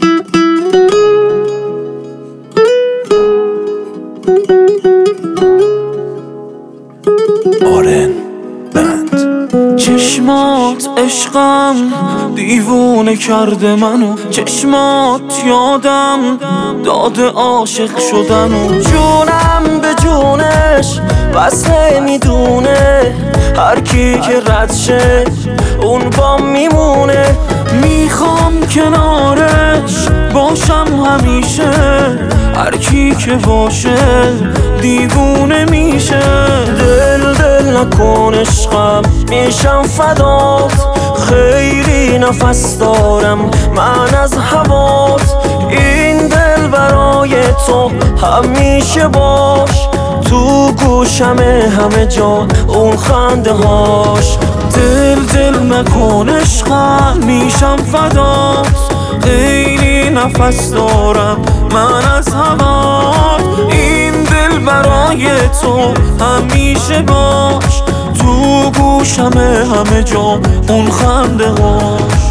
آرن بند. چشمات عشقم دیوونه کرده منو، چشمات یادم داده عاشق شدن و جونم به جونش بس نمیدونه، هر کی که رد شه اون با میمونه. میخوام کنارش باشم همیشه، هر کی که باشه دیوونه میشه. دل نکن عشقم میشم فدات، خیلی نفس دارم من از هوات. این دل برای تو همیشه باش، تو گوشم همه جا اون خنده هاش. دل نکن عشقم میشم فدات، خیلی نفس دارم من از هوات. این دل برای تو همیشه باش، تو گوشم همه جا اون خنده هاش.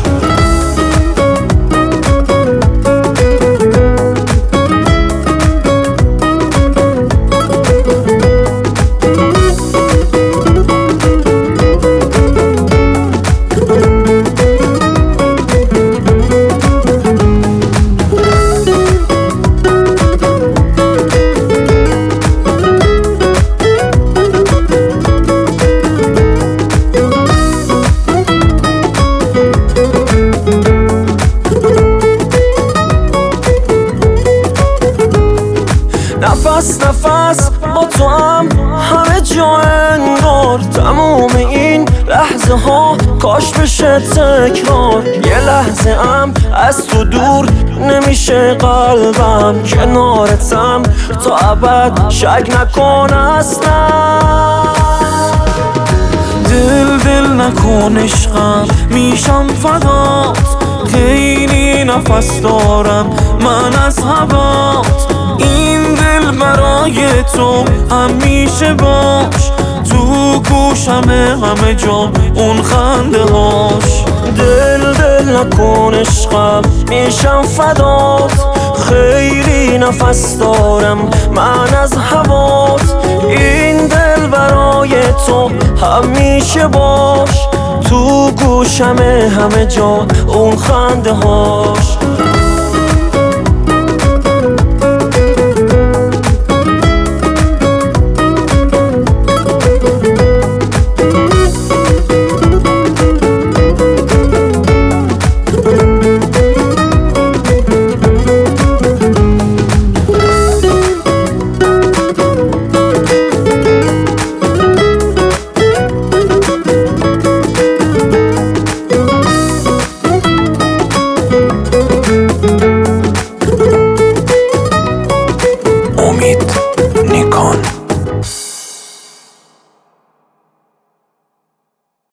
نفس با تو هم همه جا انگار، تموم این لحظه ها کاش بشه تکرار. یه لحظه هم از تو دور نمیشه قلبم، کنارتم تا ابد شک نکن اصلا. دل نکن عشقم میشم فدات، خیلی نفس دارم من از هوات. این دل برای تو همیشه باش، تو گوشم همه جا اون خنده هاش. دل نکن عشقم میشم فدات، خیلی نفس دارم من از هوات. این دل برای تو همیشه باش، تو گوشم همه جا اون خنده هاش. امید نیکان.